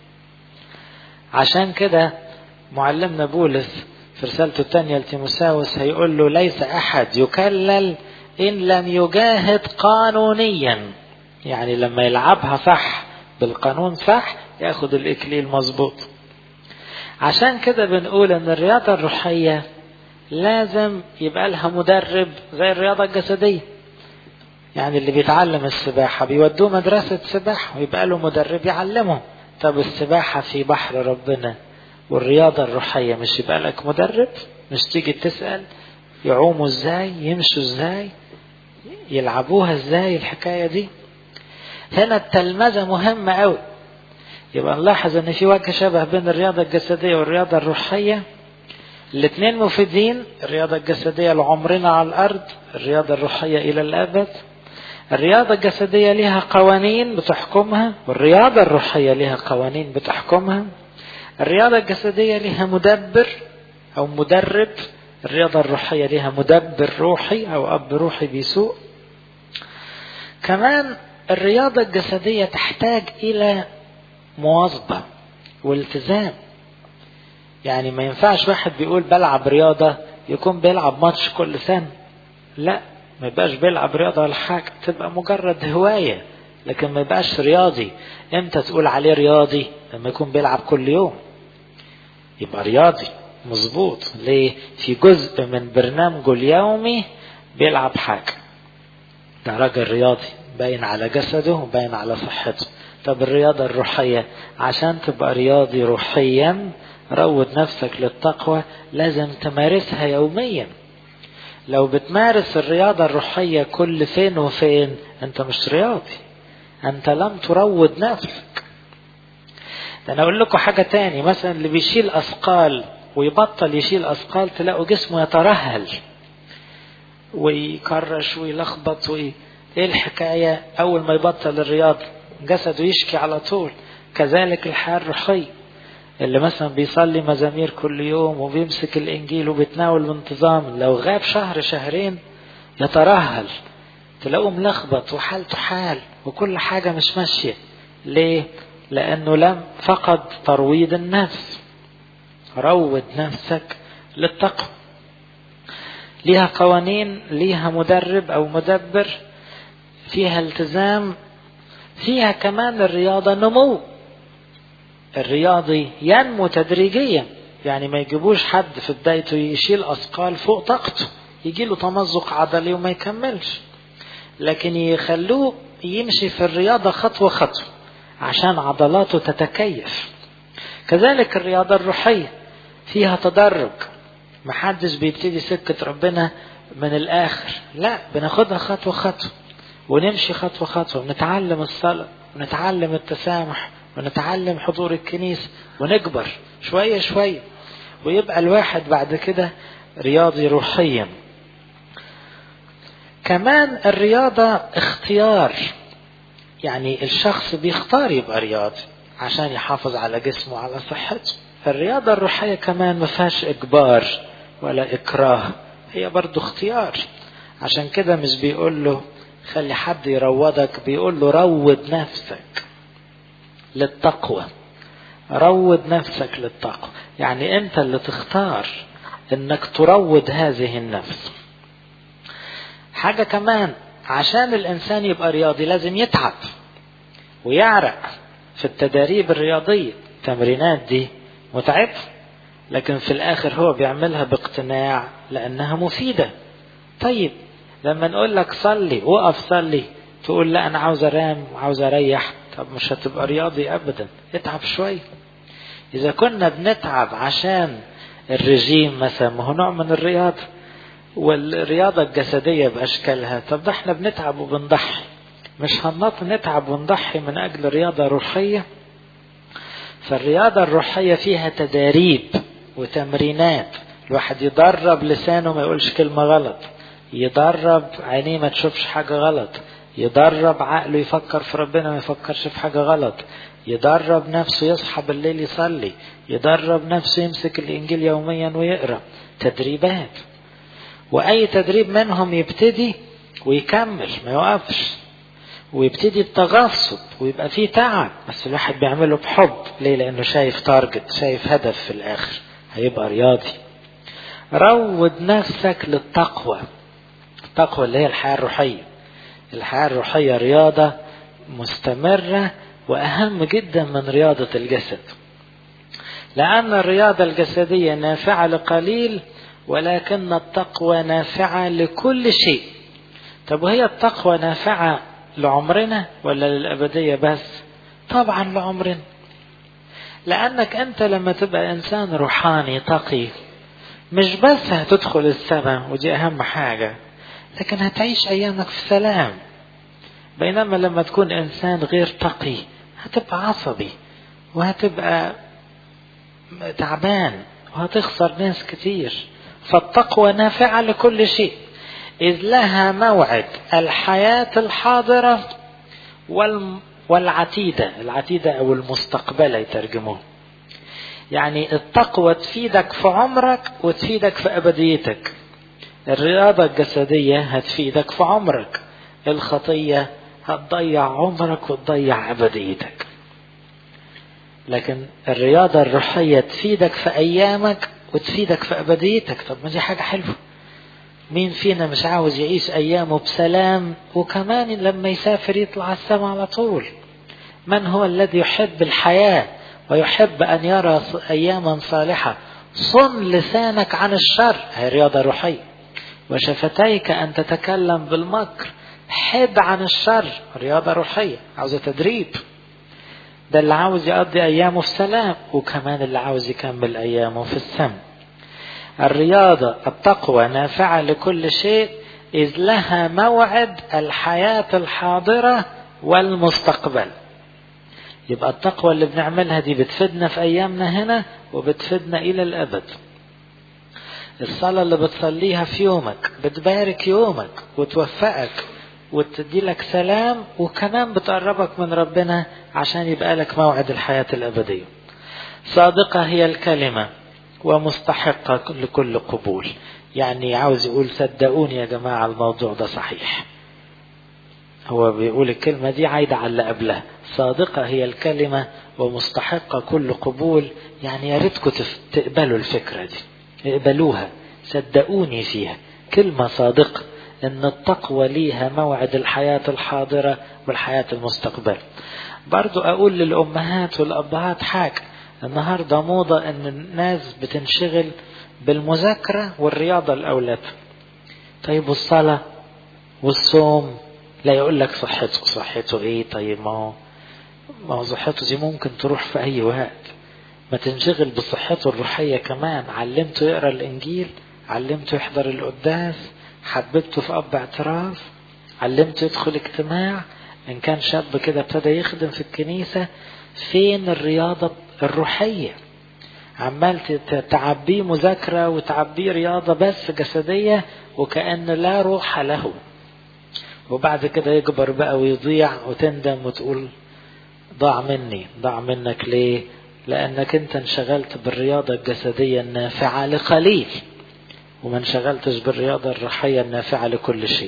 Speaker 1: عشان كده معلمنا بولس في رسالته الثانية لتيموثاوس هيقول له ليس أحد يكلل إن لم يجاهد قانونيا، يعني لما يلعبها صح بالقانون صح ياخد الإكليل مظبوط. عشان كده بنقول إن الرياضة الروحية لازم يبقى لها مدرب زي الرياضة الجسدية. يعني اللي بيتعلم السباحة بيودوه مدرسة سباحة ويبقى له مدرب يعلمه. طب السباحة في بحر ربنا والرياضة الروحية مش يبقى لك مدرب؟ مش تيجي تسأل يعوموا ازاي، يمشوا ازاي، يلعبوها ازاي؟ الحكاية دي هنا التلمذة مهمة قوي. يبقى نلاحظ ان في وجه شبه بين الرياضة الجسدية والرياضة الروحية. الاثنين مفيدين، الرياضة الجسدية لعمرنا على الأرض، الرياضة الروحية إلى الأبد. الرياضة الجسدية لها قوانين بتحكمها، والرياضة الروحية لها قوانين بتحكمها. الرياضة الجسدية لها مدبر أو مدرب، الرياضة الروحية لها مدبر روحي أو أب روحي بيسوق. كمان الرياضة الجسدية تحتاج إلى مواظبة والتزام. يعني ما ينفعش واحد بيقول بلعب رياضة يكون بيلعب ماتش كل سنة، لا، ما يبقاش بيلعب رياضة ولا حاجة، تبقى مجرد هواية، لكن ما يبقاش رياضي. امتى تقول عليه رياضي؟ لما يكون بيلعب كل يوم يبقى رياضي مظبوط. ليه؟ في جزء من برنامجه اليومي بيلعب حاجة، ده راجل رياضي، باين على جسده وباين على صحته. طب الرياضة الروحية، عشان تبقى رياضي روحيا روض نفسك للتقوى لازم تمارسها يوميا. لو بتمارس الرياضة الروحية كل فين وفين انت مش رياضي، انت لم تروض نفسك. ده انا اقول لكم حاجة تاني، مثلا اللي بيشيل اثقال ويبطل يشيل اثقال تلاقوا جسمه يترهل ويكرش ويلخبط وي... ايه الحكاية؟ اول ما يبطل الرياضة جسده يشكي على طول. كذلك الحياة الروحية، اللي مثلا بيصلي مزامير كل يوم وبيمسك الانجيل وبيتناول بانتظام، لو غاب شهر شهرين يترهل، تلاقوه ملخبط وحالته حال وكل حاجة مش ماشية. ليه؟ لانه لم فقد ترويض النفس. روض نفسك للتقوى. ليها قوانين، ليها مدرب او مدبر، فيها التزام، فيها كمان الرياضة نمو. الرياضي ينمو تدريجيا، يعني ما يجيبوش حد في بدايته يشيل أثقال فوق طاقته يجي له تمزق عضلي وما يكملش، لكن يخلوه يمشي في الرياضة خطوة خطوة عشان عضلاته تتكيف. كذلك الرياضة الروحية فيها تدرج، محدش بيبتدي سكة ربنا من الآخر، لا، بناخدها خطوة خطوة ونمشي خطوة خطوة، ونتعلم الصلاة ونتعلم التسامح ونتعلم حضور الكنيسة ونكبر شوية شوية، ويبقى الواحد بعد كده رياضي روحيا. كمان الرياضة اختيار، يعني الشخص بيختار يبقى رياضي عشان يحافظ على جسمه وعلى صحته. فالرياضة الروحية كمان ما فيهاش إجبار ولا إكراه، هي برضو اختيار. عشان كده مش بيقول له خلي حد يروضك، بيقول له روض نفسك للتقوى. روض نفسك للتقوى، يعني انت اللي تختار انك تروض هذه النفس. حاجة كمان، عشان الانسان يبقى رياضي لازم يتعب ويعرق في التدريب الرياضية. التمرينات دي متعبة، لكن في الاخر هو بيعملها باقتناع لانها مفيدة. طيب لما نقول لك صلي وقف صلي تقول لا انا عاوز انام وعاوز اريح، طب مش هتبقى رياضي ابدا، اتعب شوية. اذا كنا بنتعب عشان الرجيم مثلا، ما هو نوع من الرياضة، والرياضة الجسدية باشكالها، طب ده احنا بنتعب وبنضحي، مش هنط نتعب ونضحي من اجل رياضة روحية؟ فالرياضة الروحية فيها تداريب وتمرينات، الواحد يدرب لسانه ما يقولش كلمة غلط، يدرب عينيه ما تشوفش حاجة غلط، يدرب عقله يفكر في ربنا ما يفكرش في حاجة غلط، يدرب نفسه يصحى بالليل يصلي، يدرب نفسه يمسك الإنجيل يوميا ويقرأ. تدريبات، وأي تدريب منهم يبتدي ويكمل ما يوقفش، ويبتدي بتغصب ويبقى فيه تعب، بس الواحد بيعمله بحب. ليه؟ لأنه شايف تارجت، شايف هدف في الآخر، هيبقى رياضي. روض نفسك للتقوى. التقوى اللي هي الحياة الروحية. الحياة الروحية رياضة مستمرة وأهم جدا من رياضة الجسد، لأن الرياضة الجسدية نافعة لقليل، ولكن التقوى نافعة لكل شيء. طب وهي التقوى نافعة لعمرنا ولا للأبدية بس؟ طبعا لعمرنا، لأنك أنت لما تبقى إنسان روحاني تقي مش بس هتدخل السماء ودي أهم حاجة، لكن هتعيش أيامك في سلام. بينما لما تكون إنسان غير تقي هتبقى عصبي وهتبقى تعبان وهتخسر ناس كتير. فالتقوى نافعة لكل شيء، إذ لها موعد الحياة الحاضرة والعتيدة. العتيدة أو المستقبلة يترجموه. يعني التقوى تفيدك في عمرك وتفيدك في أبديتك. الرياضة الجسدية هتفيدك في عمرك، الخطية هتضيع عمرك وتضيع أبديتك. لكن الرياضة الروحية تفيدك في أيامك وتفيدك في أبديتك. طب ما دي حاجة حلوة. مين فينا مش عاوز يعيش أيامه بسلام وكمان لما يسافر يطلع السماء على طول؟ من هو الذي يحب الحياة ويحب أن يرى أياما صالحة؟ صن لسانك عن الشر، هي رياضة روحية. وشفتيك أن تتكلم بالمكر، حد عن الشر، رياضة روحية عاوزة تدريب. ده اللي عاوز يقضي أيامه في سلام، وكمان اللي عاوز يكمل أيامه في السم. الرياضة التقوى نافعة لكل شيء، إذ لها موعد الحياة الحاضرة والمستقبل. يبقى التقوى اللي بنعملها دي بتفيدنا في أيامنا هنا وبتفيدنا إلى الأبد. الصلاة اللي بتصليها في يومك بتبارك يومك وتوفقك وتدي لك سلام، وكمان بتقربك من ربنا عشان يبقى لك موعد الحياة الأبدية. صادقة هي الكلمة ومستحقة لكل قبول. يعني عاوز يقول صدقوني يا جماعة الموضوع ده صحيح. هو بيقول الكلمة دي عايدة على اللي قبلها. صادقة هي الكلمة ومستحقة كل قبول. يعني يا ريتكم تقبلوا الفكرة دي، اقبلوها، صدقوني فيها. كلمة صادقة ان التقوى ليها موعد الحياة الحاضرة والحياة المستقبل. برضو اقول للامهات والابهات حاجة. النهاردة موضة ان الناس بتنشغل بالمذاكرة والرياضة الاولاد. طيب والصلاة والصوم؟ لا، يقول لك صحته. صحته ايه؟ طيب ما هو ما هو صحته دي ممكن تروح في اي وقت. ما تنشغل بصحته الروحية كمان. علمته يقرأ الانجيل، علمته يحضر القداس، حببته في اب اعتراف، علمته يدخل اجتماع. ان كان شاب كده ابتدى يخدم في الكنيسة. فين الرياضة الروحية؟ عمال تعبيه مذاكرة وتعبيه رياضة بس جسدية وكأن لا روح له. وبعد كده يكبر بقى ويضيع وتندم وتقول ضاع مني. ضاع منك ليه؟ لأنك انت انشغلت بالرياضة الجسدية النافعة لقليل، وما انشغلتش بالرياضة الروحية النافعة لكل شيء.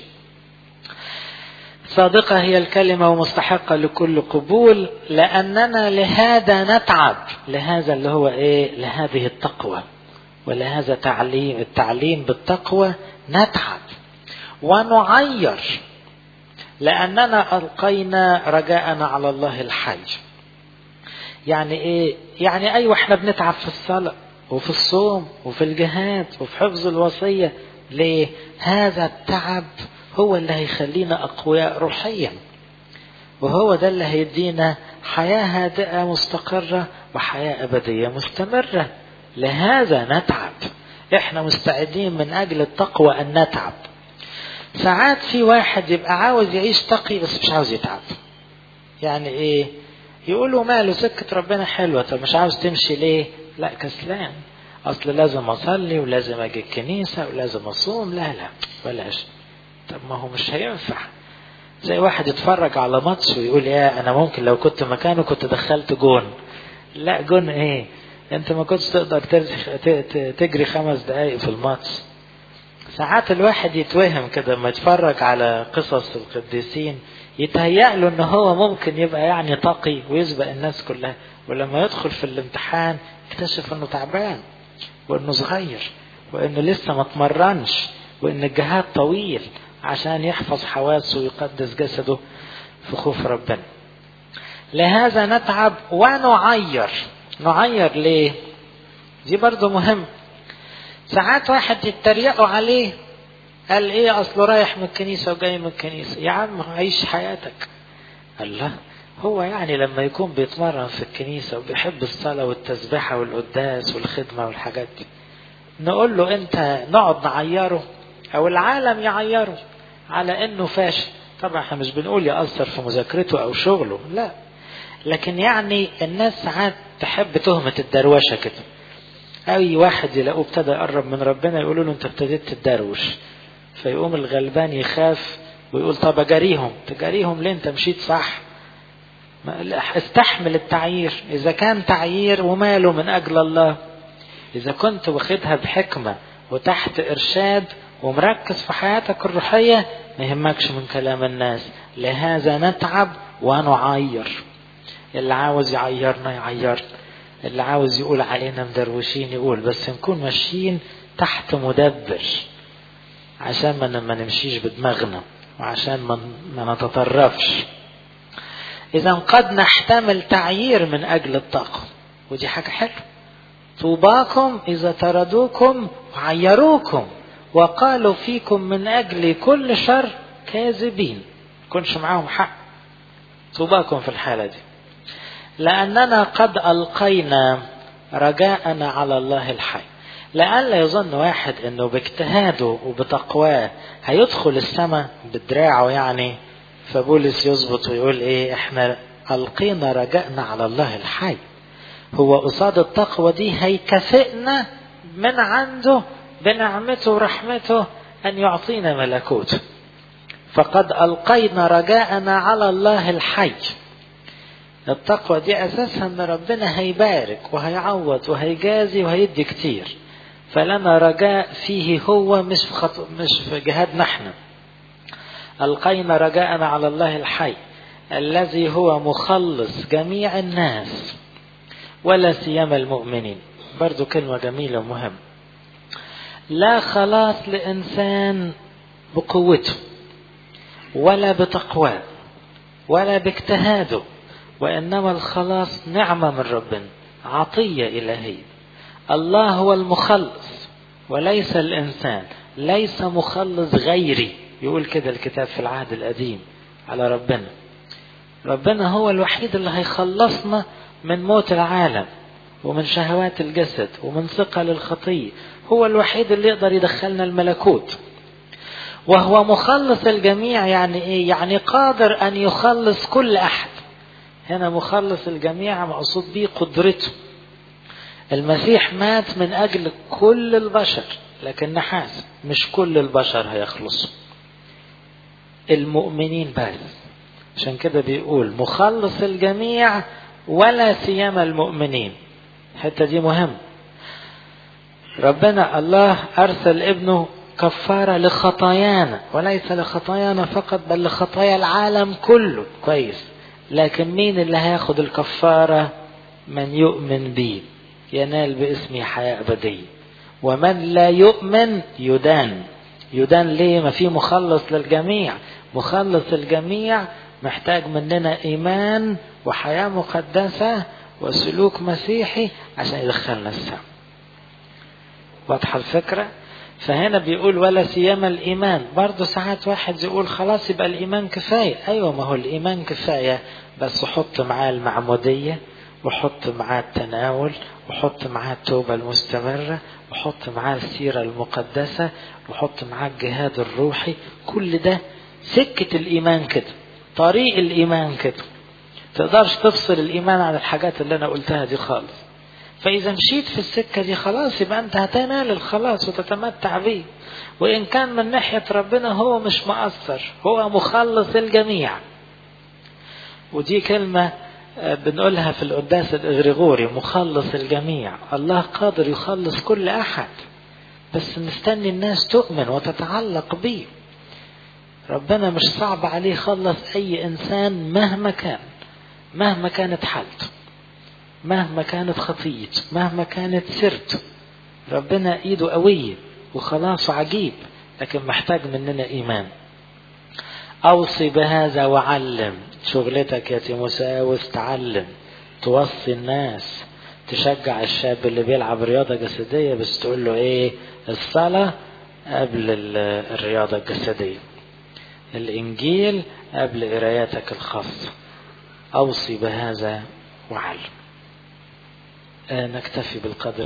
Speaker 1: صادقة هي الكلمة ومستحقة لكل قبول، لأننا لهذا نتعب. لهذا اللي هو ايه؟ لهذه التقوى ولهذا تعليم التعليم بالتقوى نتعب ونعير، لأننا ألقينا رجاءنا على الله الحي. يعني ايه؟ يعني ايوه احنا بنتعب في الصلاة وفي الصوم وفي الجهاد وفي حفظ الوصية. ليه؟ هذا التعب هو اللي هيخلينا أقوياء روحيا، وهو ده اللي هيدينا حياة هادئة مستقرة وحياة أبدية مستمرة. لهذا نتعب. احنا مستعدين من أجل التقوى أن نتعب. ساعات في واحد يبقى عاوز يعيش تقي بس مش عاوز يتعب. يعني ايه؟ يقولوا ماله سكة ربنا حلوة، طب مش عاوز تمشي ليه؟ لا كسلان، اصل لازم اصلي ولازم اجي الكنيسة ولازم اصوم. لا لا بلاش. طب ما هو مش هينفع. زي واحد يتفرج على ماتش ويقول يا انا ممكن لو كنت مكانه كنت دخلت جون. لا جون ايه؟ انت ما كنتش تقدر تجري خمس دقايق في الماتش. ساعات الواحد يتوهم كده لما يتفرج على قصص القديسين، يتهيأ له ان هو ممكن يبقى يعني تقي ويسبق الناس كلها، ولما يدخل في الامتحان يكتشف انه تعبان وانه صغير وانه لسه ما اتمرنش وان الجهاد طويل عشان يحفظ حواسه ويقدس جسده في خوف ربنا. لهذا نتعب ونعير. نعير ليه؟ دي برضو مهم. ساعات واحد يتريقوا عليه، قال ايه اصله رايح من الكنيسة وجاي من الكنيسة. يا عم عيش حياتك. الله، هو يعني لما يكون بيتمرن في الكنيسة وبيحب الصلاة والتسبيحة والقداس والخدمة والحاجات دي، نقول له انت نقعد نعيره او العالم يعيره على انه فاشل؟ طبعا احنا مش بنقول يأثر في مذاكرته او شغله، لا، لكن يعني الناس ساعات تحب تهمة الدروشة كده. اي واحد يلاقوه ابتدى يقرب من ربنا يقولوا له انت ابتديت تدروش، فيقوم الغلبان يخاف ويقول طب اجاريهم. تجاريهم ليه؟ انت مشيت صح. استحمل التعيير اذا كان تعيير وماله من اجل الله. اذا كنت واخدها بحكمة وتحت ارشاد ومركز في حياتك الروحية ما يهمكش من كلام الناس. لهذا نتعب ونعير. اللي عاوز يعيرنا يعير، اللي عاوز يقول علينا مدروشين يقول، بس نكون ماشيين تحت مدبر عشان ما ما نمشيش بدماغنا وعشان ما ما نتطرفش. إذا قد نحتمل تعيير من أجل التقوى، ودي حاجة حلوة. طوباكم إذا طردوكم وعيروكم وقالوا فيكم من أجل كل شر كاذبين. كنش معاهم حق. طوباكم في الحالة دي، لأننا قد ألقينا رجاءنا على الله الحي. لألا يظن واحد أنه باجتهاده وبتقواه هيدخل السماء بدراعه يعني، فبولس يظبط ويقول إيه؟ إحنا ألقينا رجاءنا على الله الحي. هو قصاد التقوى دي هيكافئنا من عنده بنعمته ورحمته أن يعطينا ملكوته. فقد ألقينا رجاءنا على الله الحي. التقوى دي أساسها أن ربنا هيبارك وهيعوض وهيجازي وهيدي كتير، فلنا رجاء فيه هو، مش في, خط... مش في جهادنا احنا. ألقينا رجاءنا على الله الحي الذي هو مخلص جميع الناس ولا سيما المؤمنين. برضو كلمة جميلة ومهمة. لا خلاص لإنسان بقوته ولا بتقواه ولا باجتهاده، وإنما الخلاص نعمة من ربنا، عطية إلهية. الله هو المخلص وليس الإنسان، ليس مخلص غيري، يقول كده الكتاب في العهد القديم على ربنا. ربنا هو الوحيد اللي هيخلصنا من موت العالم ومن شهوات الجسد ومن ثقل الخطية. هو الوحيد اللي يقدر يدخلنا الملكوت، وهو مخلص الجميع. يعني إيه؟ يعني قادر أن يخلص كل أحد. هنا مخلص الجميع مقصود به قدرته. المسيح مات من أجل كل البشر، لكن نحاس مش كل البشر هيخلصوا، المؤمنين بس. عشان كده بيقول مخلص الجميع ولا سيما المؤمنين. الحتة دي مهم. ربنا الله أرسل ابنه كفارة لخطايانا، وليس لخطايانا فقط بل لخطايا العالم كله. كويس. لكن مين اللي هياخد الكفارة؟ من يؤمن بي ينال باسمي حياة أبدية، ومن لا يؤمن يدان. يدان ليه؟ ما في مخلص للجميع. مخلص الجميع محتاج مننا إيمان وحياة مقدسة وسلوك مسيحي عشان يدخلنا السماء. واضحة الفكرة؟ فهنا بيقول ولا سيما الإيمان. برضو ساعات واحد يقول خلاص يبقى الإيمان كفاية. أيوة، ما هو الإيمان كفاية، بس حط معاه المعمودية، وحط معاه التناول، وحط معاه التوبة المستمرة، وحط معاه السيرة المقدسة، وحط معاه الجهاد الروحي. كل ده سكة الإيمان كده، طريق الإيمان كده. تقدرش تفصل الإيمان عن الحاجات اللي أنا قلتها دي خالص. فإذا مشيت في السكة دي خلاص يبقى أنت هتنال الخلاص وتتمتع به. وإن كان من ناحية ربنا هو مش مقصر، هو مخلص الجميع. ودي كلمة بنقولها في القداس الإغريغوري، مخلص الجميع. الله قادر يخلص كل أحد، بس مستني الناس تؤمن وتتعلق به. ربنا مش صعب عليه يخلص أي إنسان مهما كان، مهما كانت حالته، مهما كانت خطيته، مهما كانت سيرته. ربنا إيده قوية وخلاصه عجيب، لكن محتاج مننا إيمان. أوصي بهذا وعلم. شغلتك يا تيموساوس تعلم، توصي الناس، تشجع الشاب اللي بيلعب رياضة جسدية، بس تقول له إيه؟ الصلاة قبل الرياضة الجسدية، الإنجيل قبل قراياتك الخاصة. أوصي بهذا وعلم. نكتفي بالقدر.